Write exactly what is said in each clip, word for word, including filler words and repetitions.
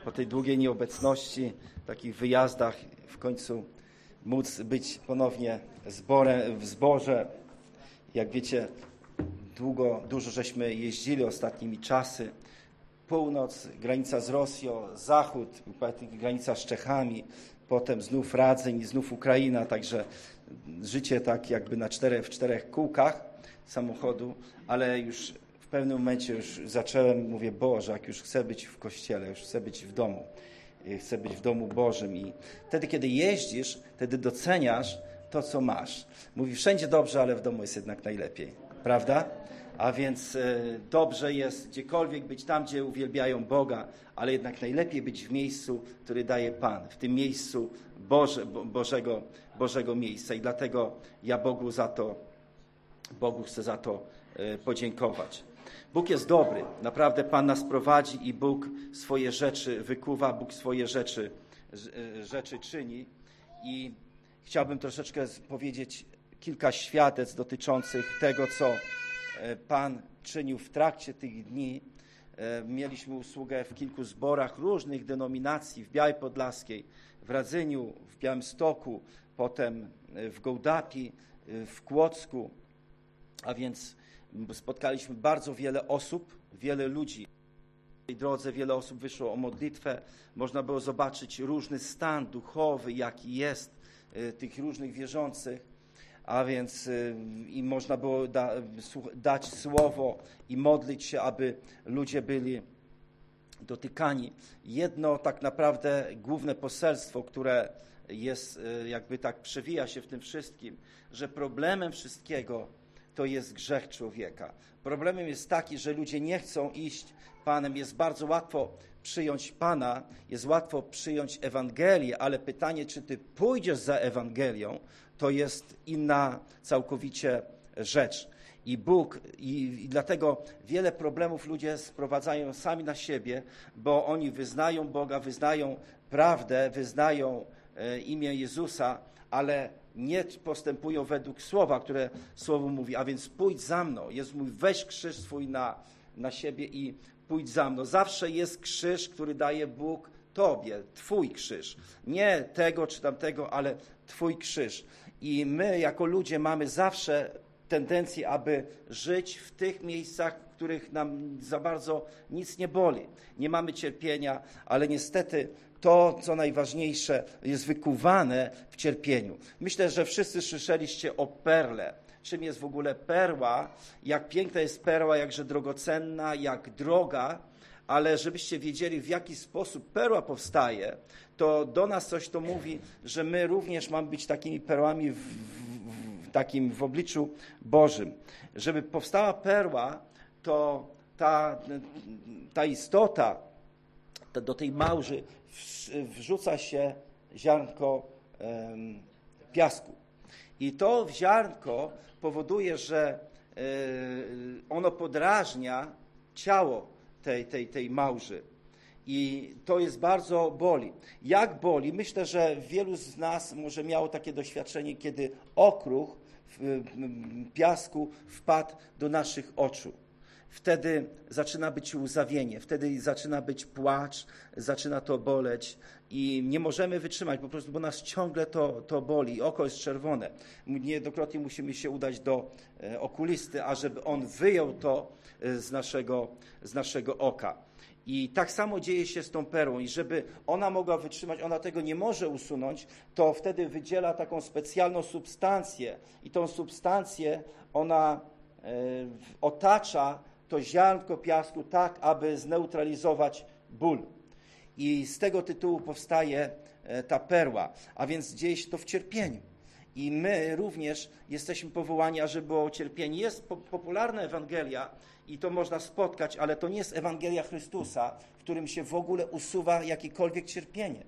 po tej długiej nieobecności, takich wyjazdach w końcu móc być ponownie zborem, w zborze. Jak wiecie, długo, dużo żeśmy jeździli ostatnimi czasy. Północ, granica z Rosją, zachód, granica z Czechami, potem znów Radzyń i znów Ukraina, także życie tak jakby na czterech, w czterech kółkach samochodu, ale już w pewnym momencie już zacząłem, mówię, Boże, jak już chcę być w kościele, już chcę być w domu, chcę być w domu Bożym i wtedy, kiedy jeździsz, wtedy doceniasz to, co masz. Mówi, wszędzie dobrze, ale w domu jest jednak najlepiej, prawda? A więc y, dobrze jest gdziekolwiek być tam, gdzie uwielbiają Boga, ale jednak najlepiej być w miejscu, który daje Pan, w tym miejscu Boże, Bo, Bożego, Bożego miejsca. I dlatego ja Bogu za to, Bogu chcę za to y, podziękować. Bóg jest dobry, naprawdę Pan nas prowadzi i Bóg swoje rzeczy wykuwa, Bóg swoje rzeczy, y, rzeczy czyni. I chciałbym troszeczkę powiedzieć kilka świadectw dotyczących tego, co Pan czynił w trakcie tych dni. Mieliśmy usługę w kilku zborach różnych denominacji, w Białej Podlaskiej, w Radzyniu, w Białymstoku, potem w Gołdapi, w Kłodzku, a więc spotkaliśmy bardzo wiele osób, wiele ludzi. W tej drodze wiele osób wyszło o modlitwę, można było zobaczyć różny stan duchowy, jaki jest tych różnych wierzących. A więc i można było da, dać słowo i modlić się, aby ludzie byli dotykani. Jedno tak naprawdę główne poselstwo, które jest, jakby tak przewija się w tym wszystkim, że problemem wszystkiego to jest grzech człowieka. Problemem jest taki, że ludzie nie chcą iść Panem. Jest bardzo łatwo przyjąć Pana, jest łatwo przyjąć Ewangelię, ale pytanie, czy ty pójdziesz za Ewangelią, to jest inna całkowicie rzecz. I Bóg, i, i dlatego wiele problemów ludzie sprowadzają sami na siebie, bo oni wyznają Boga, wyznają prawdę, wyznają e, imię Jezusa, ale nie postępują według słowa, które Słowo mówi, a więc pójdź za mną. Jezus mówi, weź krzyż swój na, na siebie i pójdź za mną. Zawsze jest krzyż, który daje Bóg tobie, twój krzyż. Nie tego czy tamtego, ale twój krzyż. I my jako ludzie mamy zawsze tendencję, aby żyć w tych miejscach, w których nam za bardzo nic nie boli. Nie mamy cierpienia, ale niestety to, co najważniejsze, jest wykuwane w cierpieniu. Myślę, że wszyscy słyszeliście o perle. Czym jest w ogóle perła, jak piękna jest perła, jakże drogocenna, jak droga, ale żebyście wiedzieli, w jaki sposób perła powstaje, to do nas coś to mówi, że my również mamy być takimi perłami w, w, w, takim w obliczu Bożym. Żeby powstała perła, to ta, ta istota, ta, do tej małży wrzuca się ziarnko um, piasku. I to ziarnko powoduje, że y, ono podrażnia ciało tej, tej, tej małży. I to jest bardzo boli. Jak boli? Myślę, że wielu z nas może miało takie doświadczenie, kiedy okruch w piasku wpadł do naszych oczu. Wtedy zaczyna być łzawienie, wtedy zaczyna być płacz, zaczyna to boleć i nie możemy wytrzymać, po prostu, bo nas ciągle to, to boli, oko jest czerwone. Niejednokrotnie musimy się udać do okulisty, ażeby on wyjął to z naszego, z naszego oka. I tak samo dzieje się z tą perłą i żeby ona mogła wytrzymać, ona tego nie może usunąć, to wtedy wydziela taką specjalną substancję i tą substancję ona e, otacza to ziarnko piasku tak, aby zneutralizować ból. I z tego tytułu powstaje ta perła, a więc dzieje się to w cierpieniu. I my również jesteśmy powołani, ażeby było cierpienie. Jest po- popularna Ewangelia i to można spotkać, ale to nie jest Ewangelia Chrystusa, w którym się w ogóle usuwa jakiekolwiek cierpienie.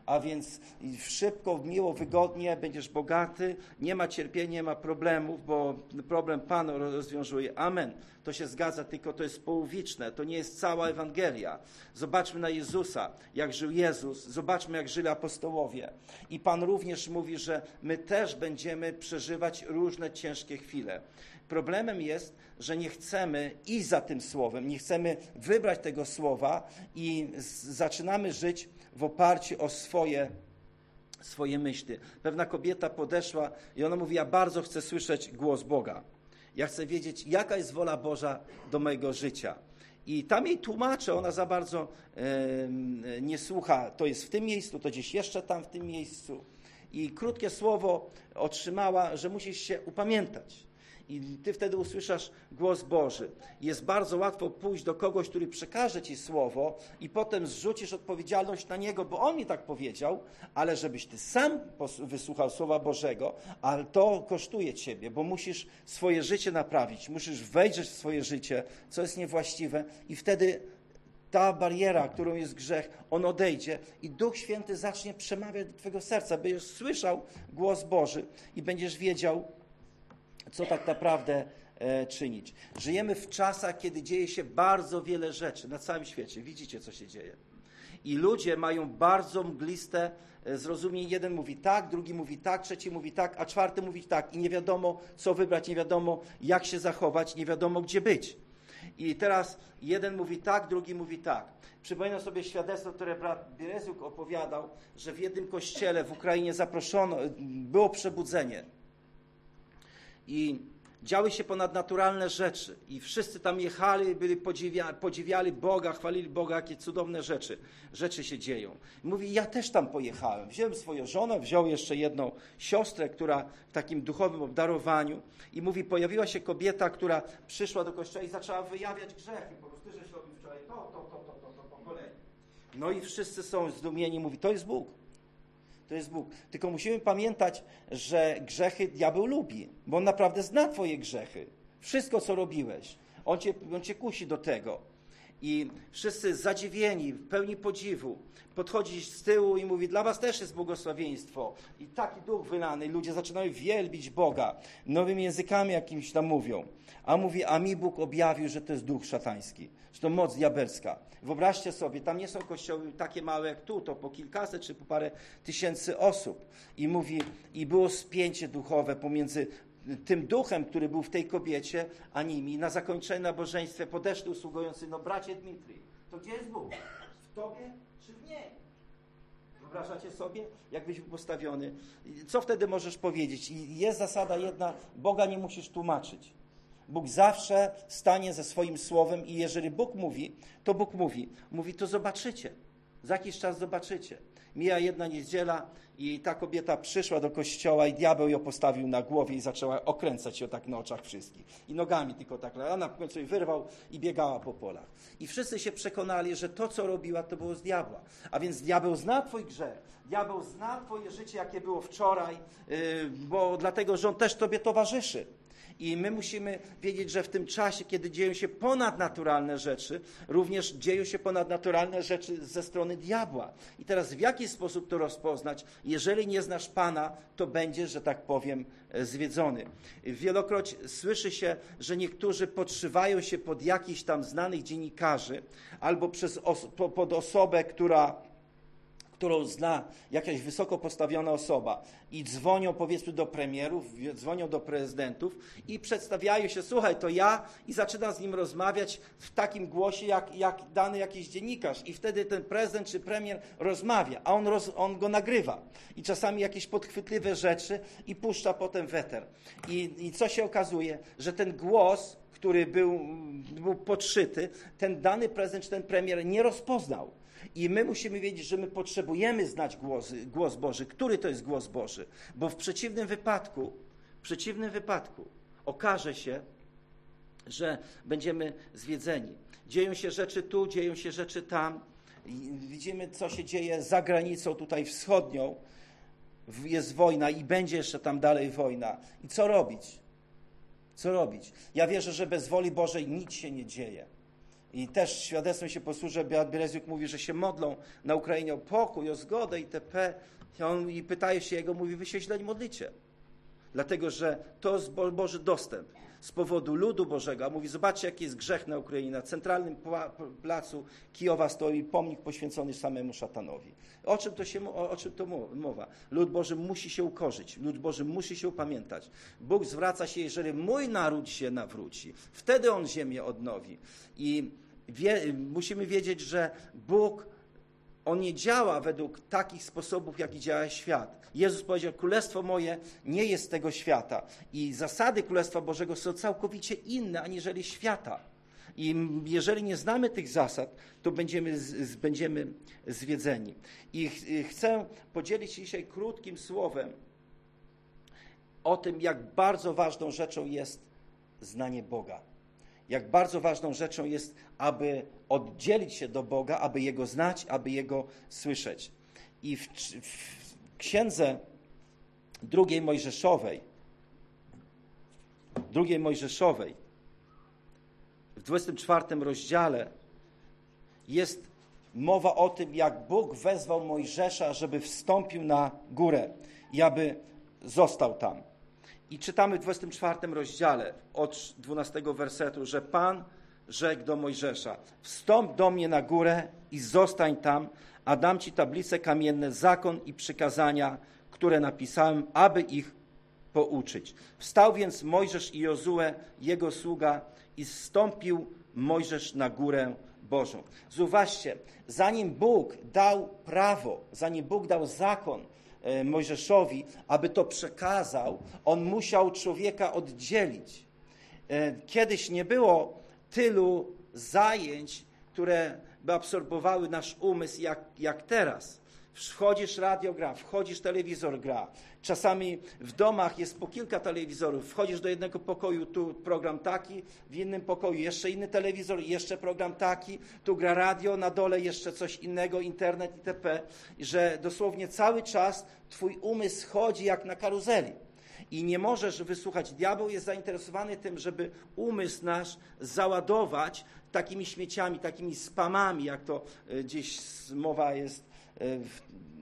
a więc szybko, miło, wygodnie, będziesz bogaty, nie ma cierpienia, nie ma problemów, bo problem Pan rozwiązuje. Amen. To się zgadza, tylko to jest połowiczne, to nie jest cała Ewangelia. Zobaczmy na Jezusa, jak żył Jezus, zobaczmy, jak żyli apostołowie. I Pan również mówi, że my też będziemy przeżywać różne ciężkie chwile. Problemem jest, że nie chcemy iść za tym słowem, nie chcemy wybrać tego słowa i z- zaczynamy żyć w oparciu o swoje, swoje myśli. Pewna kobieta podeszła i ona mówi, ja bardzo chcę słyszeć głos Boga. Ja chcę wiedzieć, jaka jest wola Boża do mojego życia. I tam jej tłumaczę, ona za bardzo e, nie słucha, to jest w tym miejscu, to gdzieś jeszcze tam w tym miejscu. I krótkie słowo otrzymała, że musisz się upamiętać. I ty wtedy usłyszasz głos Boży. Jest bardzo łatwo pójść do kogoś, który przekaże ci słowo i potem zrzucisz odpowiedzialność na niego, bo on mi tak powiedział, ale żebyś ty sam wysłuchał słowa Bożego, ale to kosztuje ciebie, bo musisz swoje życie naprawić, musisz wejrzeć w swoje życie, co jest niewłaściwe i wtedy ta bariera, którą jest grzech, on odejdzie i Duch Święty zacznie przemawiać do twojego serca. Będziesz słyszał głos Boży i będziesz wiedział, co tak naprawdę e, czynić. Żyjemy w czasach, kiedy dzieje się bardzo wiele rzeczy na całym świecie. Widzicie, co się dzieje. I ludzie mają bardzo mgliste e, zrozumienie. Jeden mówi tak, drugi mówi tak, trzeci mówi tak, a czwarty mówi tak. I nie wiadomo, co wybrać, nie wiadomo, jak się zachować, nie wiadomo, gdzie być. I teraz jeden mówi tak, drugi mówi tak. Przypominam sobie świadectwo, które brat Biereziuk opowiadał, że w jednym kościele w Ukrainie zaproszono, było przebudzenie. I działy się ponadnaturalne rzeczy. I wszyscy tam jechali, byli podziwia, podziwiali Boga, chwalili Boga, jakie cudowne rzeczy. Rzeczy się dzieją. I mówi, ja też tam pojechałem. Wziąłem swoją żonę, wziął jeszcze jedną siostrę, która w takim duchowym obdarowaniu. I mówi, pojawiła się kobieta, która przyszła do kościoła i zaczęła wyjawiać grzechy. Po prostu, że się robił wczoraj to, to, to, to, to, to, po kolei. No i wszyscy są zdumieni. Mówi, to jest Bóg. To jest Bóg. Tylko musimy pamiętać, że grzechy diabeł lubi, bo on naprawdę zna twoje grzechy. Wszystko, co robiłeś. On cię, on cię kusi do tego. I wszyscy zadziwieni, w pełni podziwu, podchodzi z tyłu i mówi, dla was też jest błogosławieństwo. I taki duch wylany, ludzie zaczynają wielbić Boga. Nowymi językami jakimś tam mówią. A mówi, a mi Bóg objawił, że to jest duch szatański. Że to moc diabelska. Wyobraźcie sobie, tam nie są kościoły takie małe jak tu, to po kilkaset czy po parę tysięcy osób. I mówi, i było spięcie duchowe pomiędzy tym duchem, który był w tej kobiecie, a nimi. Na zakończenie nabożeństwa podeszli usługujący, no bracie Dmitrij, to gdzie jest Bóg? W tobie czy w niej? Wyobrażacie sobie, jakbyś był postawiony? Co wtedy możesz powiedzieć? I jest zasada jedna, Boga nie musisz tłumaczyć. Bóg zawsze stanie ze swoim słowem i jeżeli Bóg mówi, to Bóg mówi. Mówi, to zobaczycie. Za jakiś czas zobaczycie. Mija jedna niedziela i ta kobieta przyszła do kościoła i diabeł ją postawił na głowie i zaczęła okręcać się tak na oczach wszystkich. I nogami tylko tak. Ona w końcu jej wyrwał i biegała po polach. I wszyscy się przekonali, że to, co robiła, to było z diabła. A więc diabeł zna twój grzech. Diabeł zna twoje życie, jakie było wczoraj, yy, bo dlatego, że on też tobie towarzyszy. I my musimy wiedzieć, że w tym czasie, kiedy dzieją się ponadnaturalne rzeczy, również dzieją się ponadnaturalne rzeczy ze strony diabła. I teraz w jaki sposób to rozpoznać? Jeżeli nie znasz Pana, to będziesz, że tak powiem, zwiedzony. Wielokroć słyszy się, że niektórzy podszywają się pod jakichś tam znanych dziennikarzy albo przez os- po, pod osobę, która którą zna jakaś wysoko postawiona osoba i dzwonią powiedzmy do premierów, dzwonią do prezydentów i przedstawiają się, słuchaj, to ja i zaczyna z nim rozmawiać w takim głosie, jak, jak dany jakiś dziennikarz i wtedy ten prezydent czy premier rozmawia, a on, roz, on go nagrywa i czasami jakieś podchwytliwe rzeczy i puszcza potem w eter. I, i co się okazuje, że ten głos, który był, był podszyty, ten dany prezydent czy ten premier nie rozpoznał. I my musimy wiedzieć, że my potrzebujemy znać głos, głos Boży. Który to jest głos Boży? Bo w przeciwnym wypadku, w przeciwnym wypadku okaże się, że będziemy zwiedzeni. Dzieją się rzeczy tu, dzieją się rzeczy tam. Widzimy, co się dzieje za granicą tutaj wschodnią. Jest wojna i będzie jeszcze tam dalej wojna. I co robić? Co robić? Ja wierzę, że bez woli Bożej nic się nie dzieje. I też świadectwem się posłużę, Beat Bileziuk mówi, że się modlą na Ukrainie o pokój, o zgodę itp. I, on, i pytają się jego, mówi, wy się źle nie modlicie. Dlatego, że to jest Boży dostęp z powodu ludu Bożego. A mówi, zobaczcie, jaki jest grzech na Ukrainie. Na centralnym placu Kijowa stoi pomnik poświęcony samemu szatanowi. O czym to, się, o, o czym to mowa? Lud Boży musi się ukorzyć. Lud Boży musi się upamiętać. Bóg zwraca się, jeżeli mój naród się nawróci. Wtedy On ziemię odnowi. I wie, musimy wiedzieć, że Bóg On nie działa według takich sposobów, jaki działa świat. Jezus powiedział, Królestwo moje nie jest z tego świata. I zasady Królestwa Bożego są całkowicie inne, aniżeli świata. I jeżeli nie znamy tych zasad, to będziemy, z, będziemy zwiedzeni. I ch chcę podzielić się dzisiaj krótkim słowem o tym, jak bardzo ważną rzeczą jest znanie Boga. Jak bardzo ważną rzeczą jest, aby oddzielić się do Boga, aby Jego znać, aby Jego słyszeć. I w, w księdze drugiej Mojżeszowej, drugiej Mojżeszowej, w dwudziestym czwartym rozdziale jest mowa o tym, jak Bóg wezwał Mojżesza, żeby wstąpił na górę i aby został tam. I czytamy w dwudziestym czwartym rozdziale od dwunastego wersetu, że Pan rzekł do Mojżesza, wstąp do mnie na górę i zostań tam, a dam ci tablice kamienne, zakon i przykazania, które napisałem, aby ich pouczyć. Wstał więc Mojżesz i Jozue, jego sługa, i zstąpił Mojżesz na górę Bożą. Zauważcie, zanim Bóg dał prawo, zanim Bóg dał zakon Mojżeszowi, aby to przekazał, on musiał człowieka oddzielić. Kiedyś nie było tylu zajęć, które by absorbowały nasz umysł jak, jak teraz. Wchodzisz, radio gra, wchodzisz, telewizor gra. Czasami w domach jest po kilka telewizorów. Wchodzisz do jednego pokoju, tu program taki, w innym pokoju jeszcze inny telewizor, jeszcze program taki, tu gra radio, na dole jeszcze coś innego, internet itp. Że dosłownie cały czas twój umysł chodzi jak na karuzeli. I nie możesz wysłuchać. Diabeł jest zainteresowany tym, żeby umysł nasz załadować takimi śmieciami, takimi spamami, jak to gdzieś mowa jest w,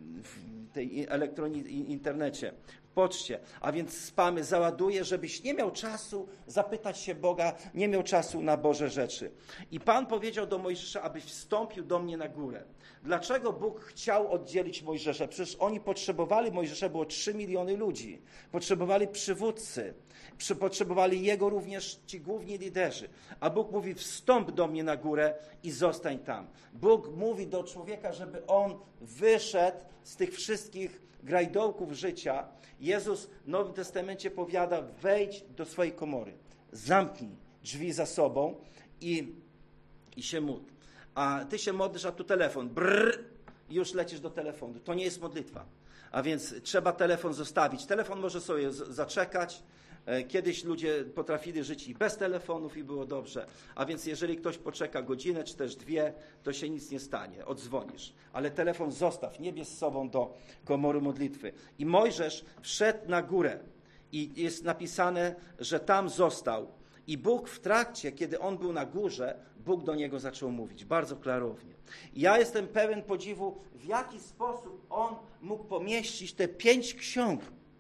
w tej elektronice, internecie, w poczcie. A więc spamy załaduje, żebyś nie miał czasu zapytać się Boga, nie miał czasu na Boże rzeczy. I Pan powiedział do Mojżesza, abyś wstąpił do mnie na górę. Dlaczego Bóg chciał oddzielić Mojżesza? Przecież oni potrzebowali, Mojżesza było trzy miliony ludzi. Potrzebowali przywódcy. Potrzebowali jego również ci główni liderzy. A Bóg mówi, wstąp do mnie na górę i zostań tam. Bóg mówi do człowieka, żeby on wyszedł z tych wszystkich grajdołków życia. Jezus w Nowym Testamencie powiada, wejdź do swojej komory. Zamknij drzwi za sobą i, i się módl. A ty się modlisz, a tu telefon. Brrr, i już lecisz do telefonu. To nie jest modlitwa. A więc trzeba telefon zostawić. Telefon może sobie zaczekać. Kiedyś ludzie potrafili żyć i bez telefonów i było dobrze. A więc jeżeli ktoś poczeka godzinę czy też dwie, to się nic nie stanie. Odzwonisz. Ale telefon zostaw, nie bierz z sobą do komory modlitwy. I Mojżesz wszedł na górę i jest napisane, że tam został. I Bóg w trakcie, kiedy on był na górze, Bóg do niego zaczął mówić bardzo klarownie. I ja jestem pełen podziwu, w jaki sposób on mógł pomieścić te pięć ksiąg.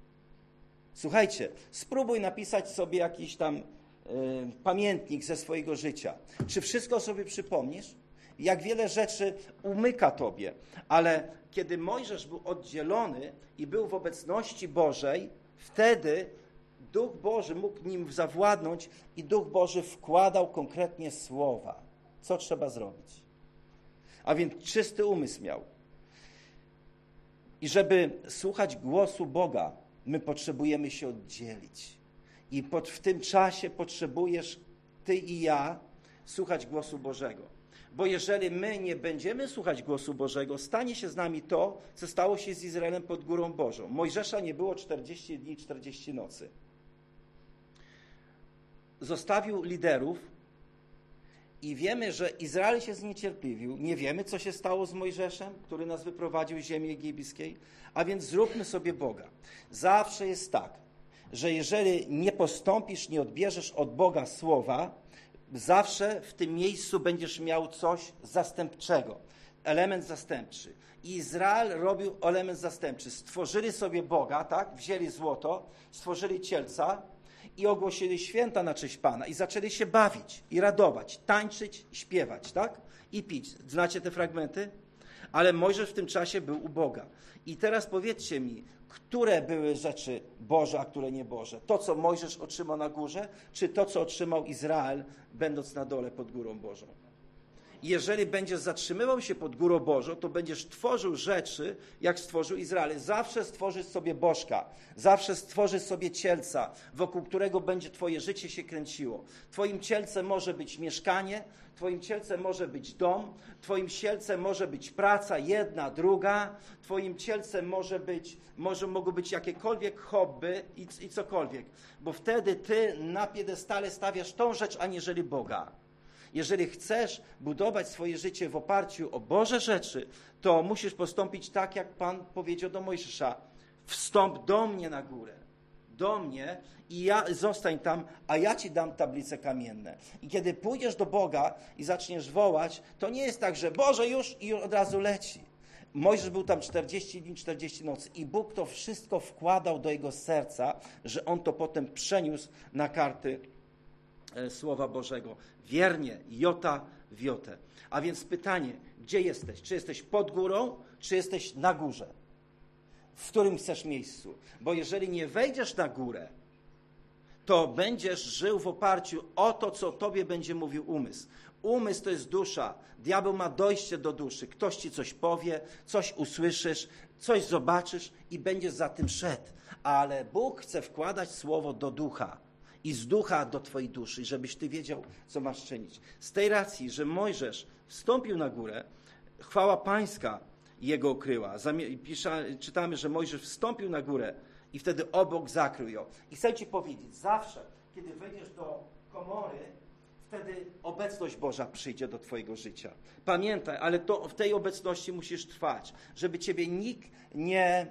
Słuchajcie, spróbuj napisać sobie jakiś tam y, pamiętnik ze swojego życia. Czy wszystko sobie przypomnisz? Jak wiele rzeczy umyka tobie. Ale kiedy Mojżesz był oddzielony i był w obecności Bożej, wtedy Duch Boży mógł nim zawładnąć i Duch Boży wkładał konkretnie słowa. Co trzeba zrobić? A więc czysty umysł miał. I żeby słuchać głosu Boga, my potrzebujemy się oddzielić. I pod, w tym czasie potrzebujesz, ty i ja, słuchać głosu Bożego. Bo jeżeli my nie będziemy słuchać głosu Bożego, stanie się z nami to, co stało się z Izraelem pod Górą Bożą. Mojżesza nie było czterdzieści dni, czterdzieści nocy. Zostawił liderów i wiemy, że Izrael się zniecierpliwił. Nie wiemy, co się stało z Mojżeszem, który nas wyprowadził z ziemi egipskiej, a więc zróbmy sobie Boga. Zawsze jest tak, że jeżeli nie postąpisz, nie odbierzesz od Boga słowa, zawsze w tym miejscu będziesz miał coś zastępczego, element zastępczy. I Izrael robił element zastępczy. Stworzyli sobie Boga, tak? Wzięli złoto, stworzyli cielca i ogłosili święta na cześć Pana i zaczęli się bawić i radować, tańczyć, śpiewać, tak? I pić. Znacie te fragmenty? Ale Mojżesz w tym czasie był u Boga. I teraz powiedzcie mi, które były rzeczy Boże, a które nie Boże? To, co Mojżesz otrzymał na górze, czy to, co otrzymał Izrael, będąc na dole pod górą Bożą? Jeżeli będziesz zatrzymywał się pod górą Bożą, to będziesz tworzył rzeczy, jak stworzył Izrael. Zawsze stworzysz sobie bożka, zawsze stworzysz sobie cielca, wokół którego będzie twoje życie się kręciło. Twoim cielcem może być mieszkanie, twoim cielcem może być dom, twoim cielcem może być praca, jedna, druga, twoim cielcem może być, może mogą być jakiekolwiek hobby i, i cokolwiek, bo wtedy ty na piedestale stawiasz tą rzecz, aniżeli Boga. Jeżeli chcesz budować swoje życie w oparciu o Boże rzeczy, to musisz postąpić tak, jak Pan powiedział do Mojżesza. Wstąp do mnie na górę, do mnie i ja zostań tam, a ja ci dam tablice kamienne. I kiedy pójdziesz do Boga i zaczniesz wołać, to nie jest tak, że Boże już i od razu leci. Mojżesz był tam czterdzieści dni, czterdzieści nocy i Bóg to wszystko wkładał do jego serca, że on to potem przeniósł na karty Słowa Bożego. Wiernie, jota w jotę. A więc pytanie, gdzie jesteś? Czy jesteś pod górą, czy jesteś na górze? W którym chcesz miejscu? Bo jeżeli nie wejdziesz na górę, to będziesz żył w oparciu o to, co tobie będzie mówił umysł. Umysł to jest dusza. Diabeł ma dojście do duszy. Ktoś ci coś powie, coś usłyszysz, coś zobaczysz i będziesz za tym szedł. Ale Bóg chce wkładać słowo do ducha. I z ducha do twojej duszy, żebyś ty wiedział, co masz czynić. Z tej racji, że Mojżesz wstąpił na górę, chwała Pańska jego okryła. Pisza, czytamy, że Mojżesz wstąpił na górę i wtedy obok zakrył ją. I chcę ci powiedzieć, zawsze, kiedy wejdziesz do komory, wtedy obecność Boża przyjdzie do twojego życia. Pamiętaj, ale to w tej obecności musisz trwać, żeby ciebie nikt nie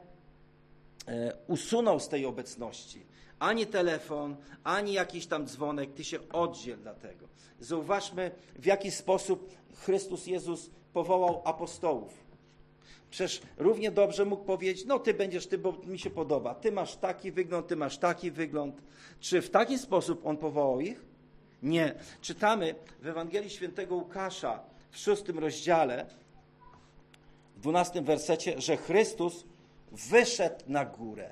e, usunął z tej obecności. Ani telefon, ani jakiś tam dzwonek, ty się oddziel dla tego. Zauważmy, w jaki sposób Chrystus Jezus powołał apostołów. Przecież równie dobrze mógł powiedzieć, no ty będziesz, ty, bo mi się podoba, ty masz taki wygląd, ty masz taki wygląd. Czy w taki sposób on powołał ich? Nie. Czytamy w Ewangelii Świętego Łukasza w szóstym rozdziale, w dwunastym wersecie, że Chrystus wyszedł na górę,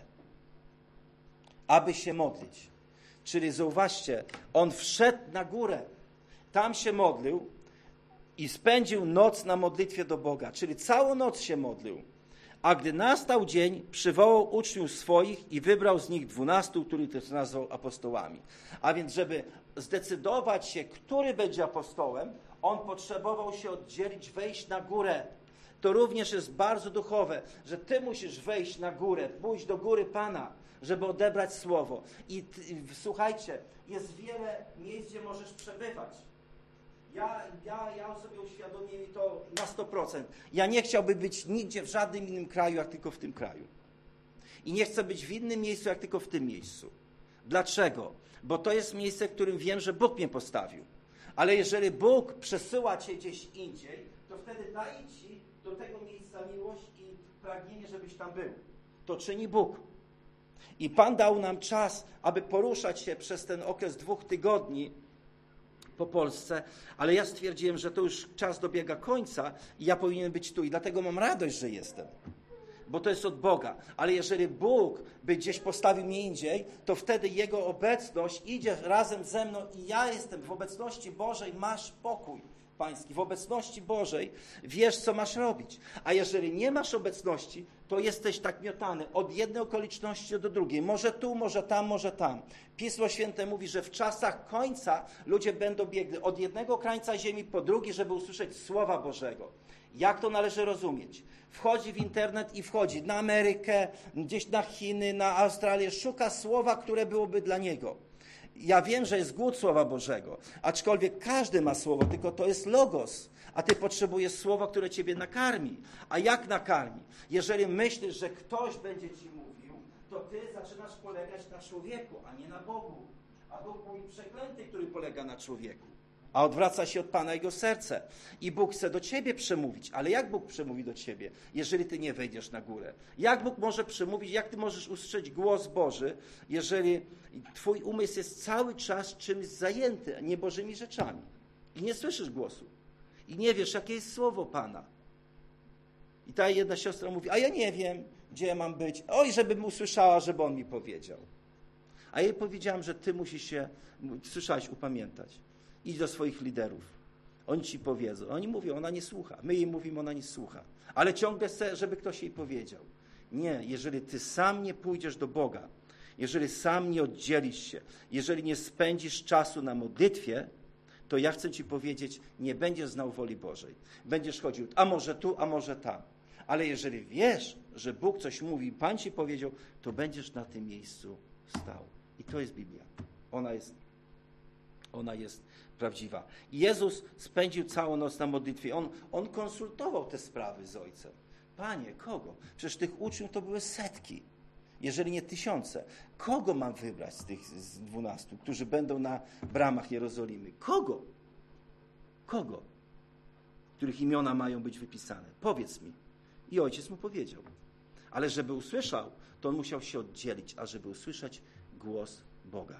aby się modlić. Czyli zauważcie, on wszedł na górę, tam się modlił i spędził noc na modlitwie do Boga, czyli całą noc się modlił. A gdy nastał dzień, przywołał uczniów swoich i wybrał z nich dwunastu, których też nazwał apostołami. A więc, żeby zdecydować się, który będzie apostołem, on potrzebował się oddzielić, wejść na górę. To również jest bardzo duchowe, że ty musisz wejść na górę, pójść do góry Pana, żeby odebrać słowo. I ty, słuchajcie, jest wiele miejsc, gdzie możesz przebywać. Ja, ja, ja sobie uświadomiłem to na sto procent. Ja nie chciałbym być nigdzie w żadnym innym kraju, jak tylko w tym kraju. I nie chcę być w innym miejscu, jak tylko w tym miejscu. Dlaczego? Bo to jest miejsce, w którym wiem, że Bóg mnie postawił. Ale jeżeli Bóg przesyła cię gdzieś indziej, to wtedy daje ci do tego miejsca miłość i pragnienie, żebyś tam był. To czyni Bóg. I Pan dał nam czas, aby poruszać się przez ten okres dwóch tygodni po Polsce, ale ja stwierdziłem, że to już czas dobiega końca i ja powinienem być tu i dlatego mam radość, że jestem. Bo to jest od Boga. Ale jeżeli Bóg by gdzieś postawił mnie indziej, to wtedy Jego obecność idzie razem ze mną i ja jestem w obecności Bożej, masz pokój Pański. W obecności Bożej wiesz, co masz robić. A jeżeli nie masz obecności, to jesteś tak miotany od jednej okoliczności do drugiej. Może tu, może tam, może tam. Pismo Święte mówi, że w czasach końca ludzie będą biegli od jednego krańca ziemi po drugi, żeby usłyszeć Słowa Bożego. Jak to należy rozumieć? Wchodzi w internet i wchodzi na Amerykę, gdzieś na Chiny, na Australię, szuka słowa, które byłoby dla niego. Ja wiem, że jest głód Słowa Bożego, aczkolwiek każdy ma słowo, tylko to jest logos, a ty potrzebujesz słowa, które ciebie nakarmi. A jak nakarmi? Jeżeli myślisz, że ktoś będzie ci mówił, to ty zaczynasz polegać na człowieku, a nie na Bogu. A Bóg mówi przeklęty, który polega na człowieku. a odwraca się od Pana jego serce. I Bóg chce do ciebie przemówić. Ale jak Bóg przemówi do ciebie, jeżeli ty nie wejdziesz na górę? Jak Bóg może przemówić, jak ty możesz usłyszeć głos Boży, jeżeli twój umysł jest cały czas czymś zajęty, nie Bożymi rzeczami? I nie słyszysz głosu. I nie wiesz, jakie jest słowo Pana. I ta jedna siostra mówi, a ja nie wiem, gdzie ja mam być. Oj, żebym usłyszała, żeby on mi powiedział. A jej powiedziałam, że ty musisz się, słyszałeś, upamiętać. Idź do swoich liderów. Oni ci powiedzą. Oni mówią, ona nie słucha. My jej mówimy, ona nie słucha. Ale ciągle chce, żeby ktoś jej powiedział. Nie, jeżeli ty sam nie pójdziesz do Boga, jeżeli sam nie oddzielisz się, jeżeli nie spędzisz czasu na modlitwie, to ja chcę ci powiedzieć, nie będziesz znał woli Bożej. Będziesz chodził, a może tu, a może tam. Ale jeżeli wiesz, że Bóg coś mówi, Pan ci powiedział, to będziesz na tym miejscu stał. I to jest Biblia. Ona jest, ona jest prawdziwa. I Jezus spędził całą noc na modlitwie. On, on konsultował te sprawy z Ojcem. Panie, kogo? Przecież tych uczniów to były setki, jeżeli nie tysiące. Kogo mam wybrać z tych z dwunastu, którzy będą na bramach Jerozolimy? Kogo? Kogo? Których imiona mają być wypisane? Powiedz mi. I ojciec mu powiedział. Ale żeby usłyszał, to on musiał się oddzielić, a żeby usłyszeć głos Boga.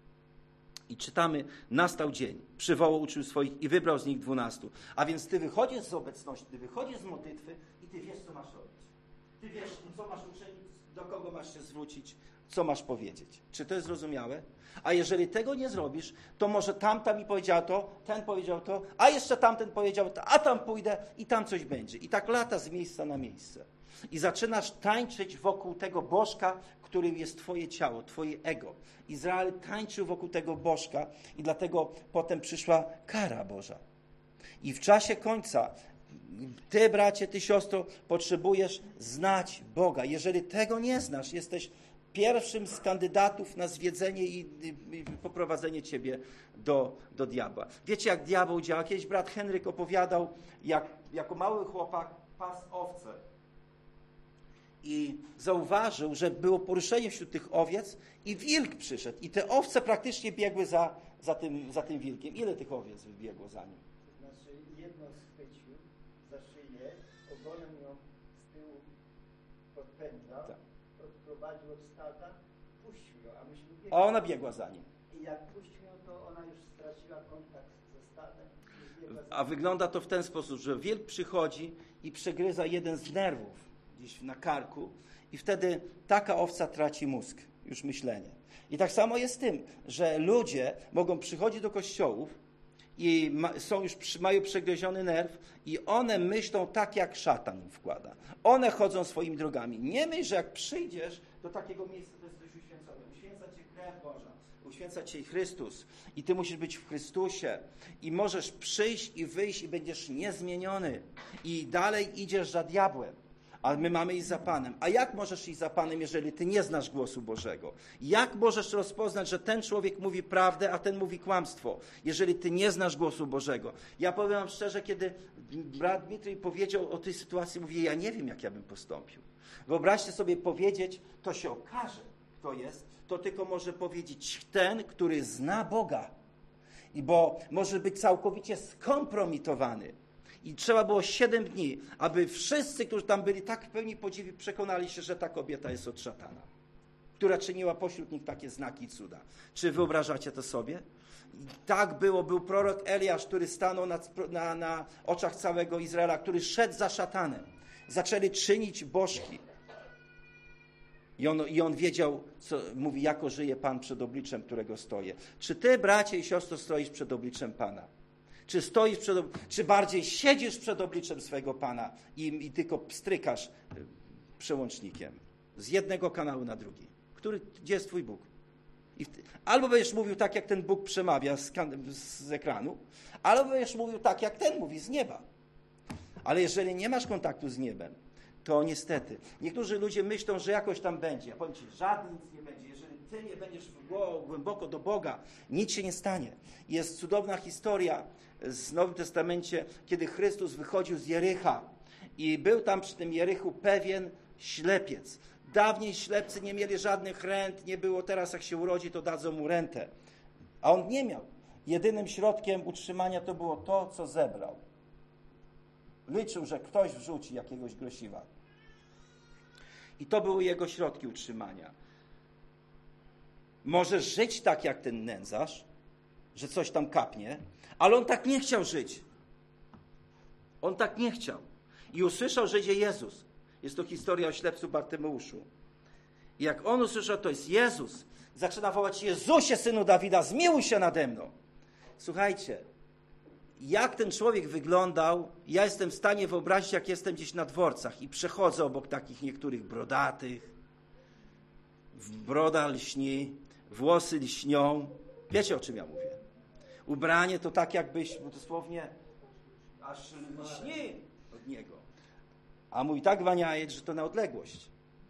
I czytamy, nastał dzień, przywołał uczniów swoich i wybrał z nich dwunastu. A więc ty wychodzisz z obecności, ty wychodzisz z modlitwy i ty wiesz, co masz robić. Ty wiesz, co masz uczynić, do kogo masz się zwrócić, co masz powiedzieć. Czy to jest zrozumiałe? A jeżeli tego nie zrobisz, to może tamta mi powiedziała to, ten powiedział to, a jeszcze tamten powiedział to, a tam pójdę i tam coś będzie. I tak lata z miejsca na miejsce. I zaczynasz tańczyć wokół tego bożka, którym jest twoje ciało, twoje ego. Izrael tańczył wokół tego bożka i dlatego potem przyszła kara Boża. I w czasie końca ty, bracie, ty, siostro, potrzebujesz znać Boga. Jeżeli tego nie znasz, jesteś pierwszym z kandydatów na zwiedzenie i, i, i poprowadzenie ciebie do, do diabła. Wiecie, jak diabeł działa? Kiedyś brat Henryk opowiadał, jak jako mały chłopak pas owce. I zauważył, że było poruszenie wśród tych owiec i wilk przyszedł. I te owce praktycznie biegły za, za, tym, za tym wilkiem. Ile tych owiec wybiegło za nim? Znaczy jedno schwycił za szyję, ogonem ją z tyłu podpędzał, tak. Odprowadził od stada, puścił ją, a myśmy biegli. A ona biegła za nim. I jak puścił ją, to ona już straciła kontakt ze stadem. A wygląda to w ten sposób, że wilk przychodzi i przegryza jeden z nerwów gdzieś na karku i wtedy taka owca traci mózg, już myślenie. I tak samo jest z tym, że ludzie mogą przychodzić do kościołów i ma, są już, mają przegryziony nerw i one myślą tak, jak szatan im wkłada. One chodzą swoimi drogami. Nie myśl, że jak przyjdziesz do takiego miejsca, to jesteś uświęcony. Uświęca cię krew Boża. Uświęca cię Chrystus. I ty musisz być w Chrystusie. I możesz przyjść i wyjść i będziesz niezmieniony. I dalej idziesz za diabłem. Ale my mamy iść za Panem. A jak możesz iść za Panem, jeżeli ty nie znasz głosu Bożego? Jak możesz rozpoznać, że ten człowiek mówi prawdę, a ten mówi kłamstwo, jeżeli ty nie znasz głosu Bożego? Ja powiem wam szczerze, kiedy brat Dmitrij powiedział o tej sytuacji, mówię, ja nie wiem, jak ja bym postąpił. Wyobraźcie sobie powiedzieć, to się okaże, kto jest, to tylko może powiedzieć ten, który zna Boga. I bo może być całkowicie skompromitowany. I trzeba było siedem dni, aby wszyscy, którzy tam byli tak pełni podziwu, przekonali się, że ta kobieta jest od szatana, która czyniła pośród nich takie znaki i cuda. Czy wyobrażacie to sobie? I tak było. Był prorok Eliasz, który stanął na, na, na oczach całego Izraela, który szedł za szatanem. Zaczęli czynić bożki. I on, I on wiedział, co mówi, jako żyje Pan przed obliczem, którego stoję. Czy ty, bracie i siostro, stoisz przed obliczem Pana? Czy stoisz przed, czy bardziej siedzisz przed obliczem swojego Pana i, i tylko pstrykasz przełącznikiem z jednego kanału na drugi? Który, gdzie jest twój Bóg? I w, albo będziesz mówił tak, jak ten Bóg przemawia z, z ekranu, albo będziesz mówił tak, jak ten mówi z nieba. Ale jeżeli nie masz kontaktu z niebem, to niestety, niektórzy ludzie myślą, że jakoś tam będzie. Ja powiem ci, żadny nic nie będzie. Jeżeli ty nie będziesz głęboko do Boga, nic się nie stanie. Jest cudowna historia z Nowym Testamencie, kiedy Chrystus wychodził z Jericha i był tam przy tym Jerichu pewien ślepiec. Dawniej ślepcy nie mieli żadnych rent, nie było, teraz jak się urodzi, to dadzą mu rentę. A on nie miał. Jedynym środkiem utrzymania to było to, co zebrał. Liczył, że ktoś wrzuci jakiegoś grosiwa. I to były jego środki utrzymania. Możesz żyć tak jak ten nędzarz, że coś tam kapnie, ale on tak nie chciał żyć. On tak nie chciał. I usłyszał, że idzie Jezus. Jest to historia o ślepcu Bartymeuszu. I jak on usłyszał, to jest Jezus, zaczyna wołać: Jezusie, Synu Dawida, zmiłuj się nade mną. Słuchajcie, jak ten człowiek wyglądał, ja jestem w stanie wyobrazić, jak jestem gdzieś na dworcach i przechodzę obok takich niektórych brodatych, broda lśni, włosy lśnią. Wiecie, o czym ja mówię? Ubranie to tak, jakbyś dosłownie aż lśni od niego. A mój tak waniaje, że to na odległość.